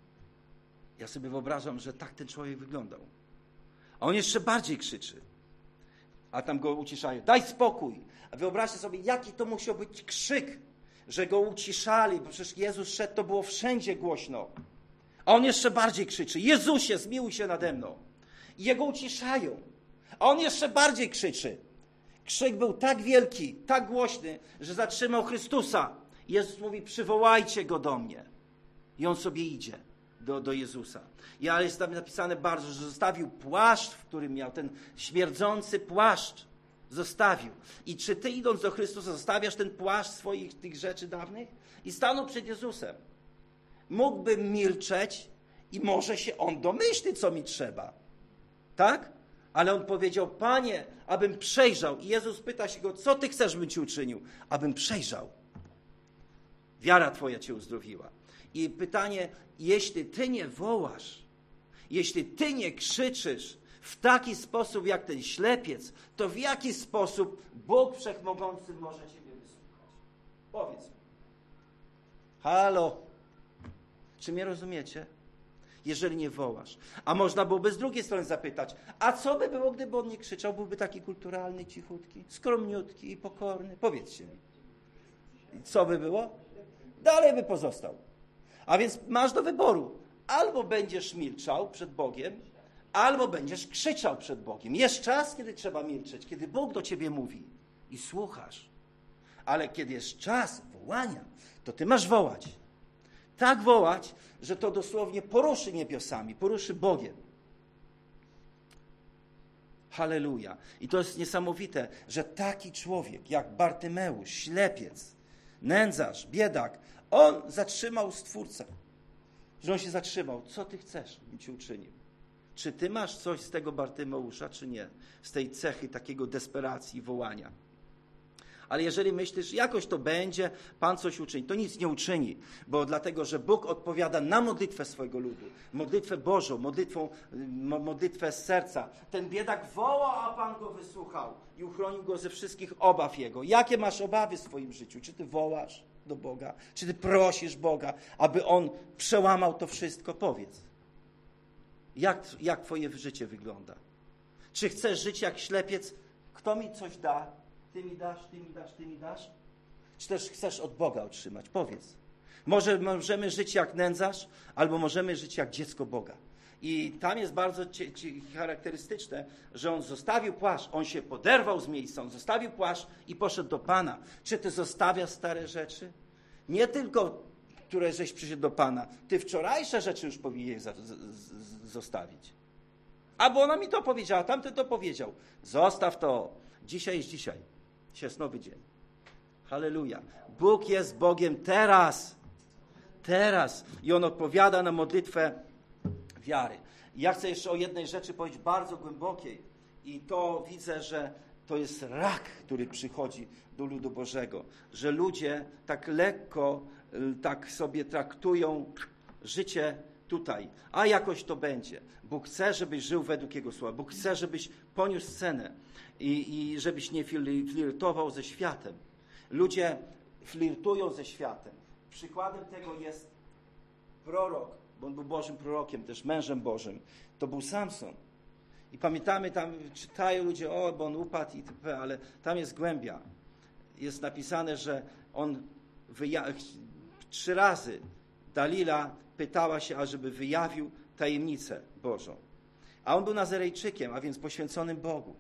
Ja sobie wyobrażam, że tak ten człowiek wyglądał. A on jeszcze bardziej krzyczy. A tam go uciszają: daj spokój. A wyobraźcie sobie, jaki to musiał być krzyk, że go uciszali, bo przecież Jezus szedł, to było wszędzie głośno. A on jeszcze bardziej krzyczy: Jezusie, zmiłuj się nade mną. I jego uciszają. A on jeszcze bardziej krzyczy. Krzyk był tak wielki, tak głośny, że zatrzymał Chrystusa. Jezus mówi: przywołajcie go do mnie. I on sobie idzie do, do Jezusa. I ale jest tam napisane bardzo, że zostawił płaszcz, w którym miał, ten śmierdzący płaszcz zostawił. I czy ty, idąc do Chrystusa, zostawiasz ten płaszcz swoich tych rzeczy dawnych? I stanął przed Jezusem. Mógłbym milczeć i może się on domyśli, co mi trzeba. Tak? Ale on powiedział: Panie, abym przejrzał. I Jezus pyta się go: co ty chcesz, bym ci uczynił? Abym przejrzał. Wiara twoja cię uzdrowiła. I pytanie: jeśli ty nie wołasz, jeśli ty nie krzyczysz w taki sposób jak ten ślepiec, to w jaki sposób Bóg Wszechmogący może ciebie wysłuchać? Powiedz mi. Halo? Czy mnie rozumiecie? Jeżeli nie wołasz. A można byłoby z drugiej strony zapytać: a co by było, gdyby on nie krzyczał? Byłby taki kulturalny, cichutki, skromniutki i pokorny? Powiedzcie mi. Co by było? Dalej by pozostał. A więc masz do wyboru. Albo będziesz milczał przed Bogiem, albo będziesz krzyczał przed Bogiem. Jest czas, kiedy trzeba milczeć, kiedy Bóg do ciebie mówi i słuchasz. Ale kiedy jest czas wołania, to ty masz wołać. Tak wołać, że to dosłownie poruszy niebiosami, poruszy Bogiem. Halleluja. I to jest niesamowite, że taki człowiek jak Bartymeusz, ślepiec, nędzarz, biedak, on zatrzymał Stwórcę. Że on się zatrzymał. Co ty chcesz, bym ci uczynił? Czy ty masz coś z tego Bartymeusza, czy nie? Z tej cechy takiego desperacji, wołania. Ale jeżeli myślisz, jakoś to będzie, Pan coś uczyni, to nic nie uczyni, bo dlatego, że Bóg odpowiada na modlitwę swojego ludu, modlitwę Bożą, modlitwą, modlitwę z serca. Ten biedak wołał, a Pan go wysłuchał i uchronił go ze wszystkich obaw jego. Jakie masz obawy w swoim życiu? Czy ty wołasz do Boga? Czy ty prosisz Boga, aby On przełamał to wszystko? Powiedz. Jak, jak twoje życie wygląda? Czy chcesz żyć jak ślepiec? Kto mi coś da? Ty mi dasz, ty mi dasz, ty mi dasz? Czy też chcesz od Boga otrzymać? Powiedz. Może możemy żyć jak nędzarz, albo możemy żyć jak dziecko Boga. I tam jest bardzo cie, cie, charakterystyczne, że on zostawił płaszcz, on się poderwał z miejsca, on zostawił płaszcz i poszedł do Pana. Czy ty zostawiasz stare rzeczy? Nie tylko, które żeś przyszedł do Pana. Ty wczorajsze rzeczy już powinieneś za, z, z, zostawić. Albo ona mi to powiedziała, tamten to powiedział. Zostaw to. Dzisiaj jest dzisiaj. Dzisiaj jest nowy dzień. Halleluja. Bóg jest Bogiem teraz. Teraz. I On odpowiada na modlitwę wiary. I ja chcę jeszcze o jednej rzeczy powiedzieć bardzo głębokiej. I to widzę, że to jest rak, który przychodzi do ludu Bożego. Że ludzie tak lekko, tak sobie traktują życie tutaj. A jakoś to będzie. Bóg chce, żebyś żył według Jego słowa. Bóg chce, żebyś poniósł cenę. I, i żebyś nie flirtował ze światem. Ludzie flirtują ze światem. Przykładem tego jest prorok, bo on był Bożym prorokiem, też mężem Bożym. To był Samson. I pamiętamy, tam czytają ludzie, o, bo on upadł itp., ale tam jest głębia. Jest napisane, że on wyja- trzy razy Dalila pytała się, ażeby wyjawił tajemnicę Bożą. A on był Nazarejczykiem, a więc poświęconym Bogu.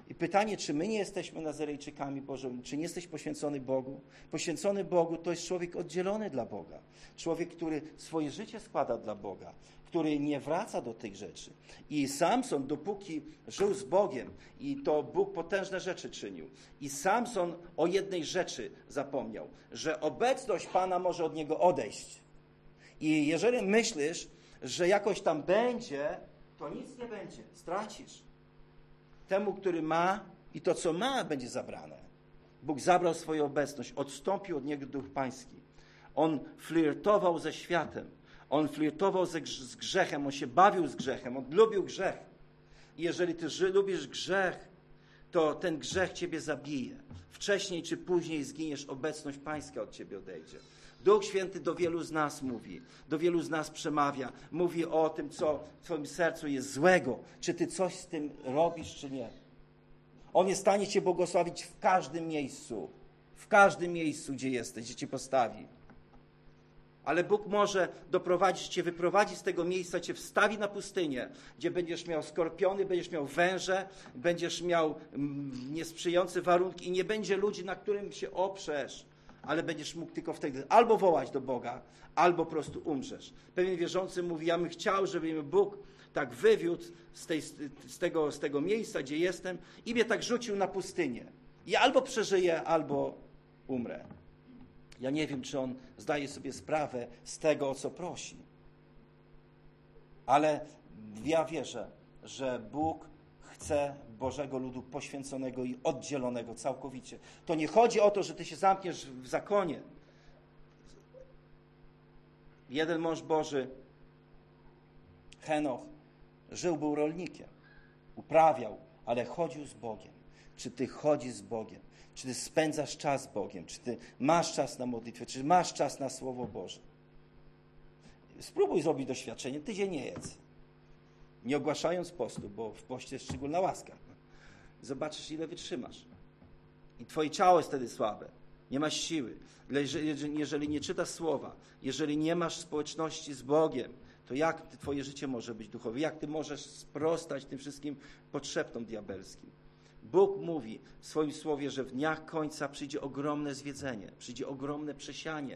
I pytanie, czy my nie jesteśmy Nazarejczykami Bożymi, czy nie jesteś poświęcony Bogu? Poświęcony Bogu to jest człowiek oddzielony dla Boga. Człowiek, który swoje życie składa dla Boga, który nie wraca do tych rzeczy. I Samson, dopóki żył z Bogiem, i to Bóg potężne rzeczy czynił, i Samson o jednej rzeczy zapomniał, że obecność Pana może od niego odejść. I jeżeli myślisz, że jakoś tam będzie, to nic nie będzie, stracisz. Temu, który ma i to, co ma, będzie zabrane. Bóg zabrał swoją obecność, odstąpił od niego duch pański. On flirtował ze światem, on flirtował ze, z grzechem, on się bawił z grzechem, on lubił grzech. I jeżeli ty ży, lubisz grzech, to ten grzech ciebie zabije. Wcześniej czy później zginiesz, obecność pańska od ciebie odejdzie. Duch Święty do wielu z nas mówi, do wielu z nas przemawia, mówi o tym, co w twoim sercu jest złego, czy ty coś z tym robisz, czy nie. On jest w stanie cię błogosławić w każdym miejscu, w każdym miejscu, gdzie jesteś, gdzie cię postawi. Ale Bóg może doprowadzić cię, wyprowadzić z tego miejsca, cię wstawi na pustynię, gdzie będziesz miał skorpiony, będziesz miał węże, będziesz miał niesprzyjające warunki i nie będzie ludzi, na którym się oprzesz, ale będziesz mógł tylko wtedy albo wołać do Boga, albo po prostu umrzesz. Pewien wierzący mówi, ja bym chciał, żeby mnie Bóg tak wywiódł z, tej, z, tego, z tego miejsca, gdzie jestem i mnie tak rzucił na pustynię. I albo przeżyję, albo umrę. Ja nie wiem, czy on zdaje sobie sprawę z tego, o co prosi. Ale ja wierzę, że Bóg chce Bożego ludu poświęconego i oddzielonego całkowicie. To nie chodzi o to, że ty się zamkniesz w zakonie. Jeden mąż Boży, Henoch, żył, był rolnikiem. Uprawiał, ale chodził z Bogiem. Czy ty chodzisz z Bogiem? Czy ty spędzasz czas z Bogiem? Czy ty masz czas na modlitwę? Czy masz czas na Słowo Boże? Spróbuj zrobić doświadczenie. Tydzień nie jedz. Nie ogłaszając postu, bo w poście jest szczególna łaska. Zobaczysz, ile wytrzymasz. I twoje ciało jest wtedy słabe. Nie masz siły. Jeżeli nie czytasz Słowa, jeżeli nie masz społeczności z Bogiem, to jak twoje życie może być duchowe? Jak ty możesz sprostać tym wszystkim potrzebom diabelskim? Bóg mówi w swoim Słowie, że w dniach końca przyjdzie ogromne zwiedzenie, przyjdzie ogromne przesianie.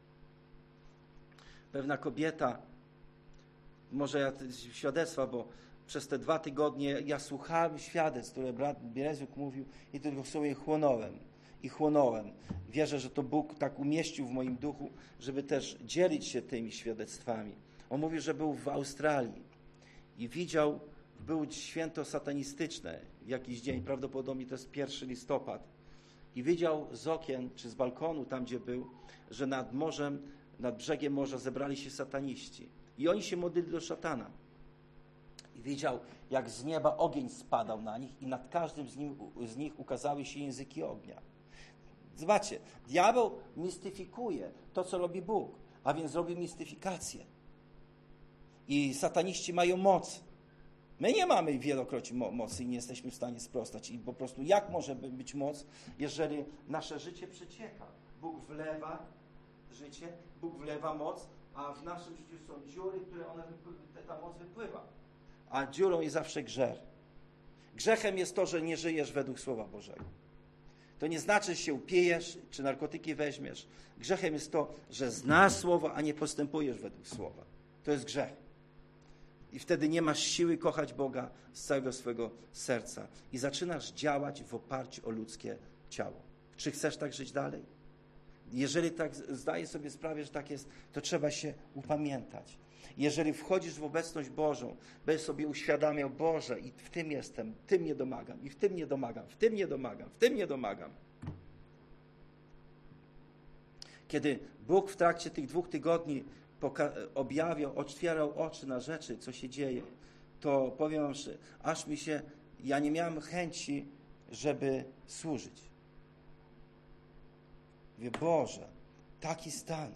Pewna kobieta, może ja świadectwa, bo przez te dwa tygodnie ja słuchałem świadectw, które brat Biereziuk mówił i tylko sobie chłonąłem i chłonąłem. Wierzę, że to Bóg tak umieścił w moim duchu, żeby też dzielić się tymi świadectwami. On mówi, że był w Australii i widział, było święto satanistyczne w jakiś dzień, prawdopodobnie to jest pierwszy listopad. I widział z okien, czy z balkonu, tam gdzie był, że nad morzem, nad brzegiem morza zebrali się sataniści. I oni się modlili do szatana. I widział, jak z nieba ogień spadał na nich i nad każdym z, nim, z nich ukazały się języki ognia. Zobaczcie, diabeł mistyfikuje to, co robi Bóg, a więc robi mistyfikację. I sataniści mają moc. My nie mamy wielokroć mocy i nie jesteśmy w stanie sprostać. I po prostu jak może być moc, jeżeli nasze życie przecieka? Bóg wlewa życie, Bóg wlewa moc, a w naszym życiu są dziury, które ona, ta moc wypływa. A dziurą jest zawsze grzech. Grzechem jest to, że nie żyjesz według Słowa Bożego. To nie znaczy, że się upijesz, czy narkotyki weźmiesz. Grzechem jest to, że znasz Słowo, a nie postępujesz według Słowa. To jest grzech. I wtedy nie masz siły kochać Boga z całego swojego serca. I zaczynasz działać w oparciu o ludzkie ciało. Czy chcesz tak żyć dalej? Jeżeli tak zdajesz sobie sprawę, że tak jest, to trzeba się upamiętać. Jeżeli wchodzisz w obecność Bożą, będziesz sobie uświadamiał, Boże, i w tym jestem, tym nie domagam, i w tym nie domagam, w tym nie domagam, w tym nie domagam. Kiedy Bóg w trakcie tych dwóch tygodni objawiał, otwierał oczy na rzeczy, co się dzieje, to powiem wam, że aż mi się, ja nie miałem chęci, żeby służyć. Mówię, Boże, taki stan.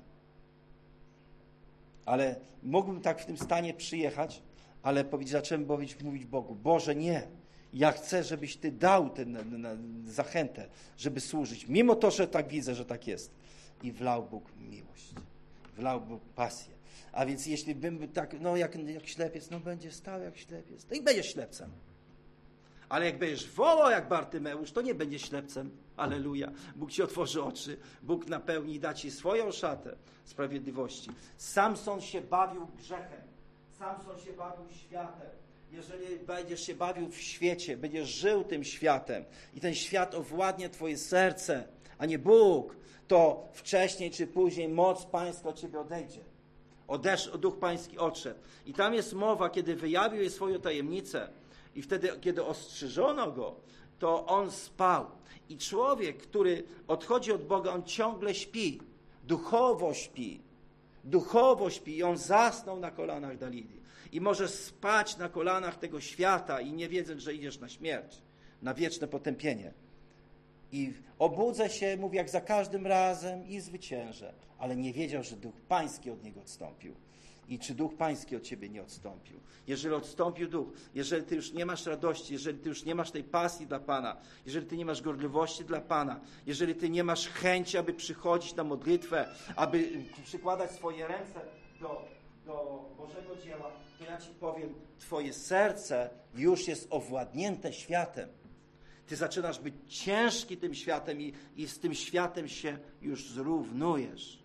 Ale mógłbym tak w tym stanie przyjechać, ale zacząłem mówić, mówić Bogu, Boże, nie. Ja chcę, żebyś Ty dał tę zachętę, żeby służyć. Mimo to, że tak widzę, że tak jest. I wlał Bóg miłość. Wlał Bóg pasję. A więc jeśli bym tak, no jak, jak ślepiec, no będzie stał jak ślepiec. No i będzie ślepcem. Ale jak będziesz wołał jak Bartymeusz, to nie będziesz ślepcem. Alleluja. Bóg ci otworzy oczy. Bóg napełni i da ci swoją szatę sprawiedliwości. Samson się bawił grzechem. Samson się bawił światem. Jeżeli będziesz się bawił w świecie, będziesz żył tym światem i ten świat owładnie twoje serce, a nie Bóg, to wcześniej czy później moc pańska od ciebie odejdzie. Odesz, Duch Pański odszedł. I tam jest mowa, kiedy wyjawił jej swoją tajemnicę i wtedy, kiedy ostrzyżono go, to on spał. I człowiek, który odchodzi od Boga, on ciągle śpi. Duchowo śpi. Duchowo śpi i on zasnął na kolanach Dalili. I możesz spać na kolanach tego świata i nie wiedząc, że idziesz na śmierć, na wieczne potępienie. I obudzę się, mówi, jak za każdym razem i zwyciężę. Ale nie wiedział, że Duch Pański od niego odstąpił. I czy Duch Pański od ciebie nie odstąpił? Jeżeli odstąpił Duch, jeżeli ty już nie masz radości, jeżeli ty już nie masz tej pasji dla Pana, jeżeli ty nie masz gorliwości dla Pana, jeżeli ty nie masz chęci, aby przychodzić na modlitwę, aby przykładać swoje ręce do, do Bożego dzieła, to ja ci powiem, twoje serce już jest owładnięte światem. Ty zaczynasz być ciężki tym światem i, i z tym światem się już zrównujesz.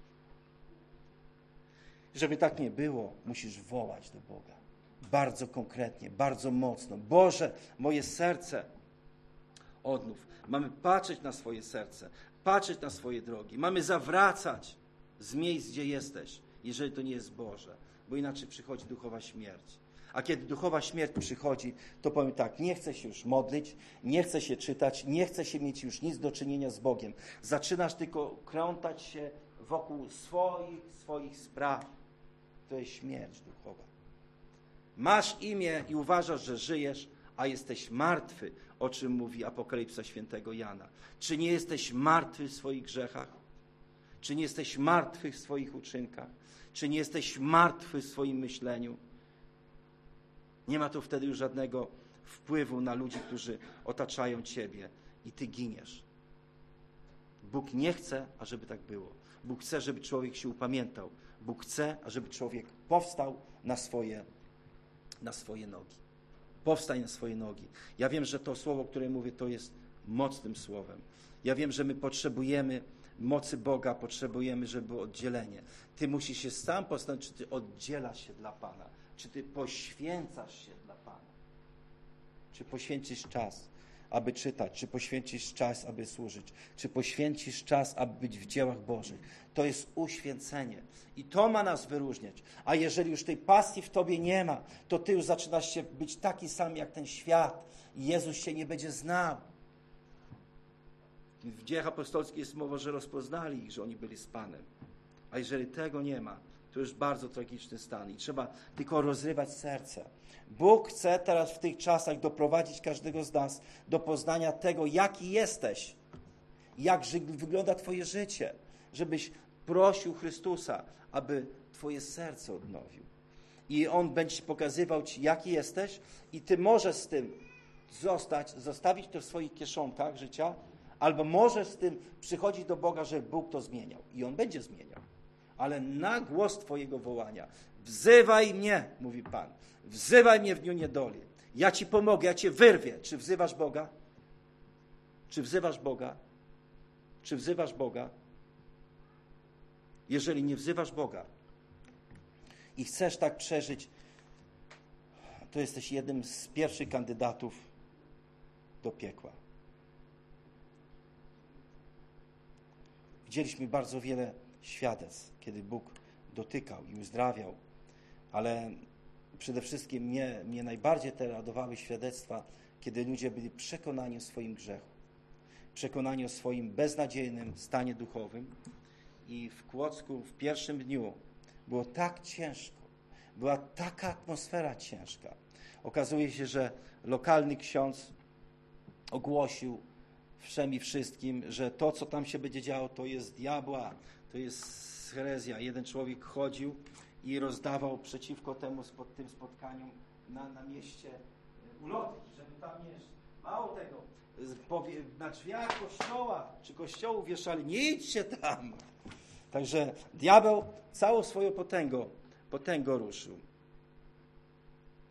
Żeby tak nie było, musisz wołać do Boga. Bardzo konkretnie, bardzo mocno. Boże, moje serce odnów. Mamy patrzeć na swoje serce, patrzeć na swoje drogi. Mamy zawracać z miejsc, gdzie jesteś, jeżeli to nie jest Boże, bo inaczej przychodzi duchowa śmierć. A kiedy duchowa śmierć przychodzi, to powiem tak, nie chcę się już modlić, nie chcę się czytać, nie chcę się mieć już nic do czynienia z Bogiem. Zaczynasz tylko krątać się wokół swoich, swoich spraw. To jest śmierć duchowa. Masz imię i uważasz, że żyjesz, a jesteś martwy, o czym mówi Apokalipsa świętego Jana. Czy nie jesteś martwy w swoich grzechach? Czy nie jesteś martwy w swoich uczynkach? Czy nie jesteś martwy w swoim myśleniu? Nie ma to wtedy już żadnego wpływu na ludzi, którzy otaczają ciebie i ty giniesz. Bóg nie chce, ażeby tak było. Bóg chce, żeby człowiek się upamiętał. Bóg chce, ażeby człowiek powstał na swoje, na swoje nogi. Powstań na swoje nogi. Ja wiem, że to słowo, które mówię, to jest mocnym słowem. Ja wiem, że my potrzebujemy mocy Boga, potrzebujemy, żeby było oddzielenie. Ty musisz się sam postanowić, czy ty oddzielasz się dla Pana. Czy ty poświęcasz się dla Pana? Czy poświęcisz czas, aby czytać? Czy poświęcisz czas, aby służyć? Czy poświęcisz czas, aby być w dziełach Bożych? To jest uświęcenie. I to ma nas wyróżniać. A jeżeli już tej pasji w tobie nie ma, to ty już zaczynasz się być taki sam jak ten świat. I Jezus się nie będzie znał. W Dziejach Apostolskich jest mowa, że rozpoznali ich, że oni byli z Panem. A jeżeli tego nie ma, to już bardzo tragiczny stan i trzeba tylko rozrywać serce. Bóg chce teraz w tych czasach doprowadzić każdego z nas do poznania tego, jaki jesteś, jak ży- wygląda twoje życie, żebyś prosił Chrystusa, aby twoje serce odnowił. I On będzie pokazywał ci, jaki jesteś i ty możesz z tym zostać, zostawić to w swoich kieszonkach życia, albo możesz z tym przychodzić do Boga, że Bóg to zmieniał. I On będzie zmieniał. Ale na głos twojego wołania. Wzywaj mnie, mówi Pan. Wzywaj mnie w dniu niedoli. Ja ci pomogę, ja cię wyrwię. Czy wzywasz Boga? Czy wzywasz Boga? Czy wzywasz Boga? Jeżeli nie wzywasz Boga i chcesz tak przeżyć, to jesteś jednym z pierwszych kandydatów do piekła. Widzieliśmy bardzo wiele świadectw, kiedy Bóg dotykał i uzdrawiał, ale przede wszystkim mnie, mnie najbardziej te radowały świadectwa, kiedy ludzie byli przekonani o swoim grzechu, przekonani o swoim beznadziejnym stanie duchowym. I w Kłodzku w pierwszym dniu było tak ciężko, była taka atmosfera ciężka. Okazuje się, że lokalny ksiądz ogłosił wszem i wszystkim, że to, co tam się będzie działo, to jest diabła, to jest herezja. Jeden człowiek chodził i rozdawał przeciwko temu spod, tym spotkaniom na, na mieście ulotki, żeby tam nie... Mało tego, powie, na drzwiach kościoła czy kościołów wieszali, nie idźcie tam. Także diabeł całą swoją potęgą, potęgą ruszył.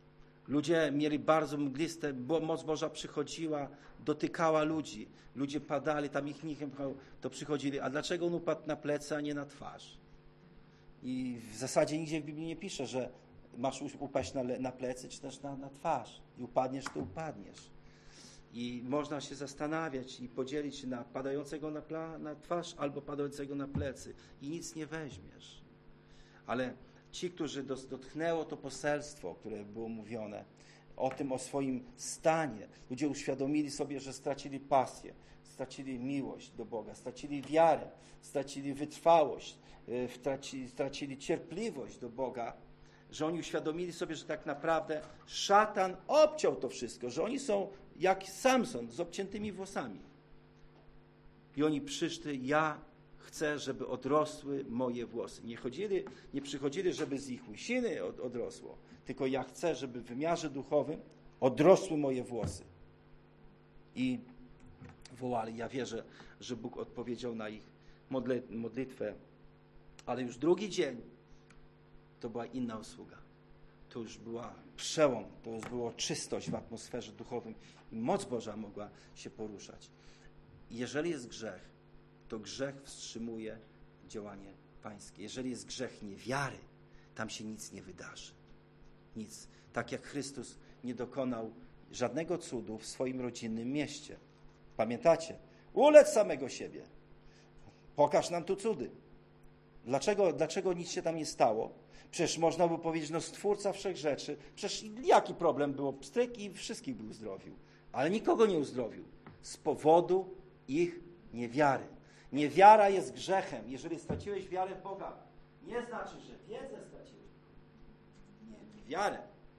Ludzie mieli bardzo mgliste, bo moc Boża przychodziła, dotykała ludzi. Ludzie padali, tam ich nikt nie pchał, to przychodzili. A dlaczego on upadł na plecy, a nie na twarz? I w zasadzie nigdzie w Biblii nie pisze, że masz upaść na, na plecy, czy też na, na twarz. I upadniesz, to upadniesz. I można się zastanawiać i podzielić się na padającego na, pla, na twarz albo padającego na plecy. I nic nie weźmiesz. Ale ci, którzy dotknęło to poselstwo, które było mówione, o tym, o swoim stanie, ludzie uświadomili sobie, że stracili pasję, stracili miłość do Boga, stracili wiarę, stracili wytrwałość, stracili, stracili cierpliwość do Boga, że oni uświadomili sobie, że tak naprawdę szatan obciął to wszystko, że oni są jak Samson z obciętymi włosami. I oni przyszli, ja chcę, żeby odrosły moje włosy. Nie chodzili, nie przychodzili, żeby z ich łysiny od, odrosło, tylko ja chcę, żeby w wymiarze duchowym odrosły moje włosy. I wołali. Ja wierzę, że Bóg odpowiedział na ich modlitwę. Ale już drugi dzień to była inna usługa. To już była przełom, to już była czystość w atmosferze duchowym i moc Boża mogła się poruszać. Jeżeli jest grzech, to grzech wstrzymuje działanie pańskie. Jeżeli jest grzech niewiary, tam się nic nie wydarzy. Nic. Tak jak Chrystus nie dokonał żadnego cudu w swoim rodzinnym mieście. Pamiętacie? Ulec samego siebie. Pokaż nam tu cudy. Dlaczego, dlaczego nic się tam nie stało? Przecież można by powiedzieć, no Stwórca wszechrzeczy. Przecież jaki problem było? Pstryk i wszystkich by uzdrowił. Ale nikogo nie uzdrowił. Z powodu ich niewiary. Niewiara jest grzechem. Jeżeli straciłeś wiarę w Boga, nie znaczy, że wiedzę straciłeś. Nie, wiarę.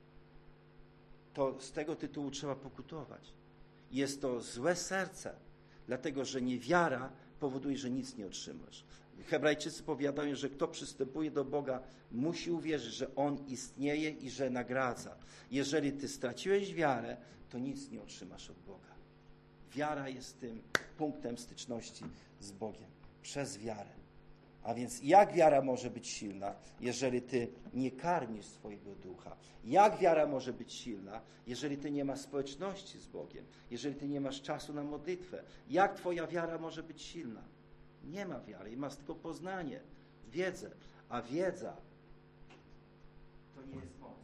To z tego tytułu trzeba pokutować. Jest to złe serce, dlatego że niewiara powoduje, że nic nie otrzymasz. Hebrajczycy powiadają, że kto przystępuje do Boga, musi uwierzyć, że On istnieje i że nagradza. Jeżeli ty straciłeś wiarę, to nic nie otrzymasz od Boga. Wiara jest tym punktem styczności z Bogiem. Przez wiarę. A więc jak wiara może być silna, jeżeli ty nie karmisz swojego ducha? Jak wiara może być silna, jeżeli ty nie masz społeczności z Bogiem? Jeżeli ty nie masz czasu na modlitwę? Jak twoja wiara może być silna? Nie ma wiary, masz tylko poznanie, wiedzę. A wiedza to nie jest moc.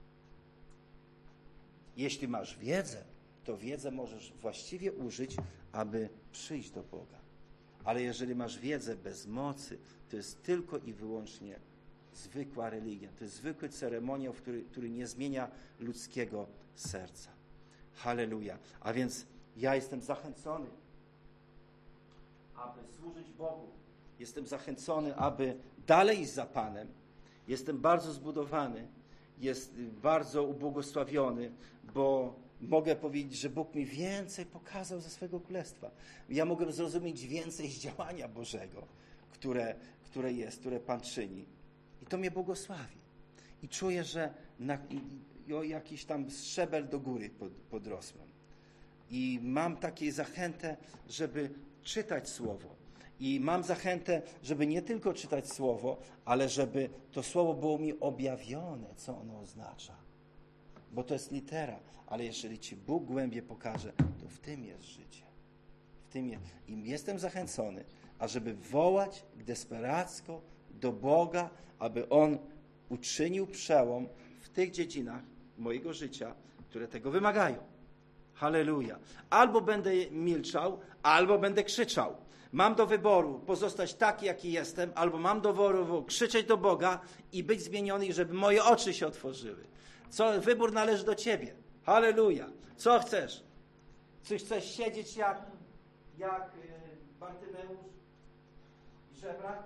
Jeśli masz wiedzę, to wiedzę możesz właściwie użyć, aby przyjść do Boga. Ale jeżeli masz wiedzę bez mocy, to jest tylko i wyłącznie zwykła religia. To jest zwykły ceremoniał, który, który nie zmienia ludzkiego serca. Halleluja. A więc ja jestem zachęcony, aby służyć Bogu. Jestem zachęcony, aby dalej iść za Panem. Jestem bardzo zbudowany. Jest bardzo ubłogosławiony, bo mogę powiedzieć, że Bóg mi więcej pokazał ze swego królestwa. Ja mogę zrozumieć więcej z działania Bożego, które, które jest, które Pan czyni. I to mnie błogosławi. I czuję, że na, i, o jakiś tam szczebel do góry pod, podrosłem. I mam taką zachętę, żeby czytać Słowo. I mam zachętę, żeby nie tylko czytać Słowo, ale żeby to Słowo było mi objawione, co ono oznacza. Bo to jest litera, ale jeżeli Ci Bóg głębiej pokaże, to w tym jest życie. W tym jest. I jestem zachęcony, ażeby wołać desperacko do Boga, aby On uczynił przełom w tych dziedzinach mojego życia, które tego wymagają. Halleluja. Albo będę milczał, albo będę krzyczał. Mam do wyboru pozostać taki, jaki jestem, albo mam do wyboru krzyczeć do Boga i być zmieniony, i żeby moje oczy się otworzyły. Co, wybór należy do Ciebie. Halleluja. Co chcesz? Czy chcesz siedzieć jak, jak y, Bartymeusz i żebrak?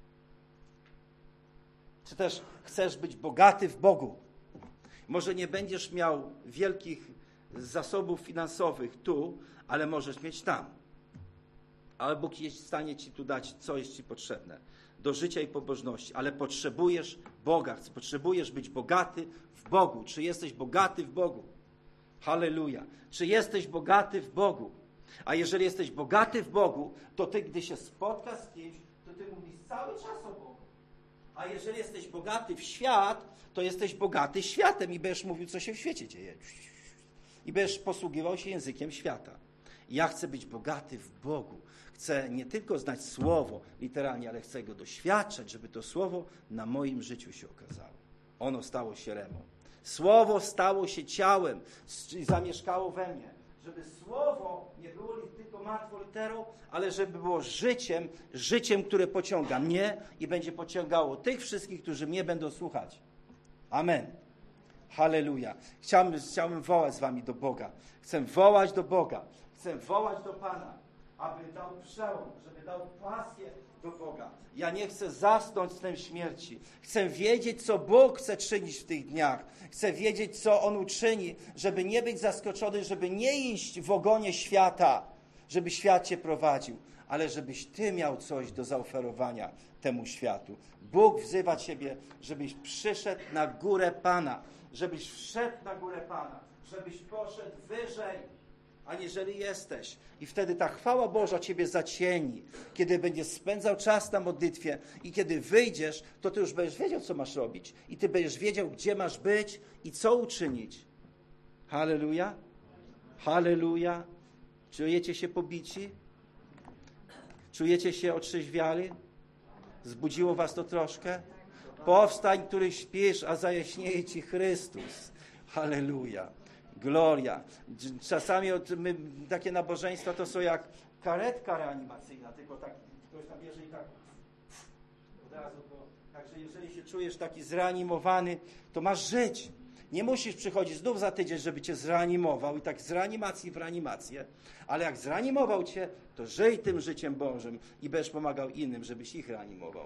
Czy też chcesz być bogaty w Bogu? Może nie będziesz miał wielkich zasobów finansowych tu, ale możesz mieć tam. Ale Bóg jest w stanie Ci tu dać, co jest Ci potrzebne. Do życia i pobożności. Ale potrzebujesz Boga. Potrzebujesz być bogaty w Bogu. Czy jesteś bogaty w Bogu? Halleluja. Czy jesteś bogaty w Bogu? A jeżeli jesteś bogaty w Bogu, to Ty, gdy się spotkasz z kimś, to Ty mówisz cały czas o Bogu. A jeżeli jesteś bogaty w świat, to jesteś bogaty światem i będziesz mówił, co się w świecie dzieje. I będziesz posługiwał się językiem świata. Ja chcę być bogaty w Bogu. Chcę nie tylko znać Słowo literalnie, ale chcę go doświadczać, żeby to Słowo na moim życiu się okazało. Ono stało się remą. Słowo stało się ciałem i zamieszkało we mnie. Żeby Słowo nie było tylko martwą literą, ale żeby było życiem, życiem, które pociąga mnie i będzie pociągało tych wszystkich, którzy mnie będą słuchać. Amen. Halleluja. Chciałbym, chciałbym wołać z wami do Boga. Chcę wołać do Boga. Chcę wołać do Pana, aby dał przełom, żeby dał pasję do Boga. Ja nie chcę zasnąć snem śmierci. Chcę wiedzieć, co Bóg chce czynić w tych dniach. Chcę wiedzieć, co On uczyni, żeby nie być zaskoczony, żeby nie iść w ogonie świata, żeby świat cię prowadził, ale żebyś ty miał coś do zaoferowania temu światu. Bóg wzywa ciebie, żebyś przyszedł na górę Pana, żebyś wszedł na górę Pana, żebyś poszedł wyżej, aniżeli jesteś. I wtedy ta chwała Boża ciebie zacieni. Kiedy będziesz spędzał czas na modlitwie i kiedy wyjdziesz, to ty już będziesz wiedział, co masz robić. I ty będziesz wiedział, gdzie masz być i co uczynić. Halleluja. Halleluja. Czujecie się pobici? Czujecie się otrzeźwiali? Zbudziło was to troszkę? Powstań, który śpisz, a zajaśnieje ci Chrystus. Halleluja. Gloria. Czasami od, my, takie nabożeństwa to są jak karetka reanimacyjna, tylko tak ktoś tam bierze i tak od razu. To, także jeżeli się czujesz taki zreanimowany, to masz żyć. Nie musisz przychodzić znów za tydzień, żeby cię zreanimował i tak z reanimacji w reanimację, ale jak zreanimował cię, to żyj tym życiem Bożym i będziesz pomagał innym, żebyś ich reanimował.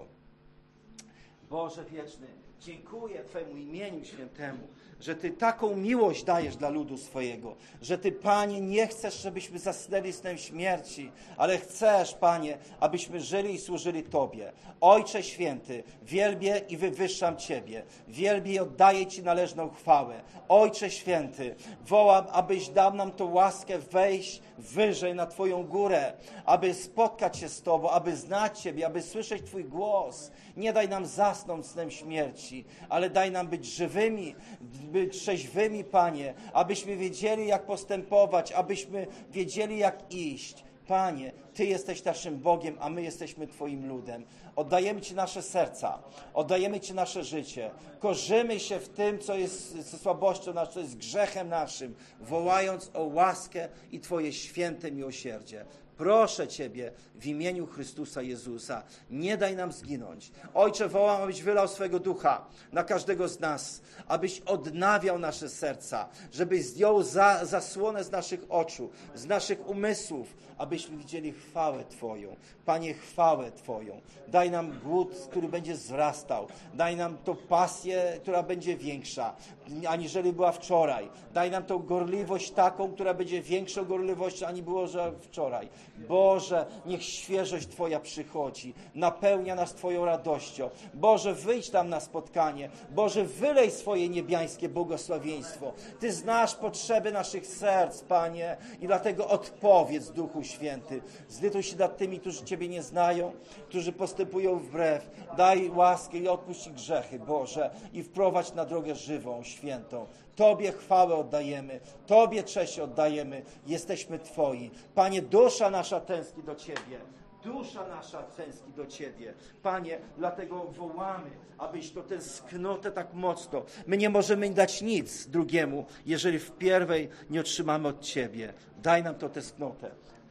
Boże wieczny, dziękuję Twojemu imieniu świętemu, że Ty taką miłość dajesz dla ludu swojego, że Ty, Panie, nie chcesz, żebyśmy zasnęli snem śmierci, ale chcesz, Panie, abyśmy żyli i służyli Tobie. Ojcze Święty, wielbię i wywyższam Ciebie, wielbię i oddaję Ci należną chwałę. Ojcze Święty, wołam, abyś dał nam tą łaskę wejść wyżej na Twoją górę, aby spotkać się z Tobą, aby znać Ciebie, aby słyszeć Twój głos. Nie daj nam zasnąć snem śmierci, ale daj nam być żywymi, być trzeźwymi, Panie, abyśmy wiedzieli, jak postępować, abyśmy wiedzieli, jak iść. Panie, Ty jesteś naszym Bogiem, a my jesteśmy Twoim ludem. Oddajemy Ci nasze serca, oddajemy Ci nasze życie. Korzymy się w tym, co jest słabością naszą, co jest grzechem naszym, wołając o łaskę i Twoje święte miłosierdzie. Proszę Ciebie w imieniu Chrystusa Jezusa, nie daj nam zginąć. Ojcze, wołam, abyś wylał swego ducha na każdego z nas, abyś odnawiał nasze serca, żebyś zdjął za, zasłonę z naszych oczu, z naszych umysłów, abyśmy widzieli chwałę Twoją. Panie, chwałę Twoją. Daj nam głód, który będzie wzrastał. Daj nam tą pasję, która będzie większa, aniżeli była wczoraj. Daj nam tą gorliwość taką, która będzie większą gorliwością, ani było, że wczoraj. Boże, niech świeżość Twoja przychodzi, napełnia nas Twoją radością. Boże, wyjdź tam na spotkanie. Boże, wylej swoje niebiańskie błogosławieństwo. Ty znasz potrzeby naszych serc, Panie, i dlatego odpowiedz, Duchu Święty. Zlituj się nad tymi, którzy Ciebie nie znają, którzy postępują wbrew. Daj łaskę i odpuść ich grzechy, Boże, i wprowadź na drogę żywą, świętą. Tobie chwałę oddajemy, Tobie cześć oddajemy, jesteśmy Twoi. Panie, dusza nasza tęskni do Ciebie, dusza nasza tęskni do Ciebie. Panie, dlatego wołamy, abyś to tęsknotę tak mocno. My nie możemy dać nic drugiemu, jeżeli wpierwej nie otrzymamy od Ciebie. Daj nam to tęsknotę.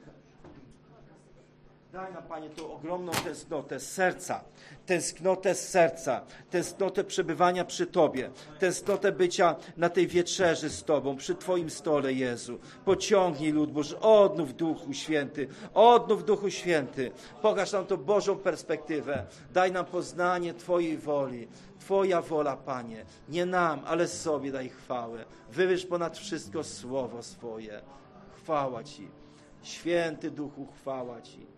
Daj nam, Panie, tą ogromną tęsknotę z serca, tęsknotę z serca, tęsknotę przebywania przy Tobie, tęsknotę bycia na tej wieczerzy z Tobą, przy Twoim stole, Jezu. Pociągnij lud Boży, odnów Duchu Święty, odnów Duchu Święty. Pokaż nam tą Bożą perspektywę. Daj nam poznanie Twojej woli. Twoja wola, Panie, nie nam, ale sobie daj chwałę. Wywyż ponad wszystko słowo swoje. Chwała Ci. Święty Duchu, chwała Ci.